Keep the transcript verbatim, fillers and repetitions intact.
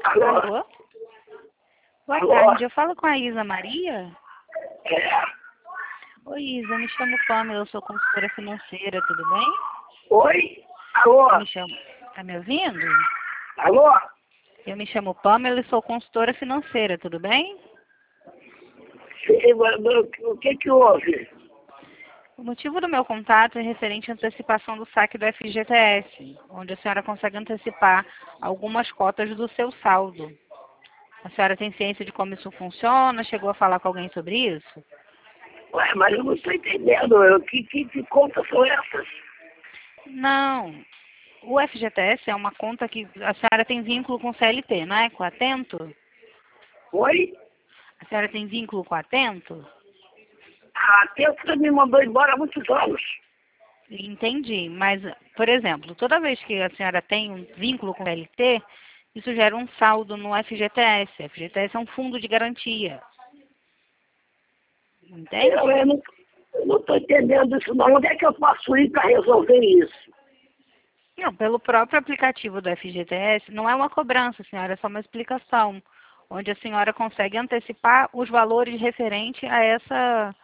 Alô? Alô? Boa Alô? tarde, eu falo com a Isa Maria? É. Oi, Isa, eu me chamo Pamela, eu sou consultora financeira, tudo bem? Oi? Alô? Eu me chamo... Tá me ouvindo? Alô? Eu me chamo Pamela e sou consultora financeira, tudo bem? Sim, mas O que que houve? O motivo do meu contato é referente à antecipação do saque do F G T S, onde a senhora consegue antecipar algumas cotas do seu saldo. A senhora tem ciência de como isso funciona? Chegou a falar com alguém sobre isso? Ué, mas eu não estou entendendo. Eu, que, que, que contas são essas? Não. O F G T S é uma conta que a senhora tem vínculo com o C L T, não é? Com a Atento? Oi? A senhora tem vínculo com a Atento? A Tesla me mandou embora há muitos anos. Entendi, mas, por exemplo, toda vez que a senhora tem um vínculo com o C L T, isso gera um saldo no F G T S. F G T S é um fundo de garantia. Entende? Eu, eu não eu não estou entendendo isso não. Onde é que eu posso ir para resolver isso? Não, pelo próprio aplicativo do F G T S, não é uma cobrança, senhora, é só uma explicação, onde a senhora consegue antecipar os valores referentes a essa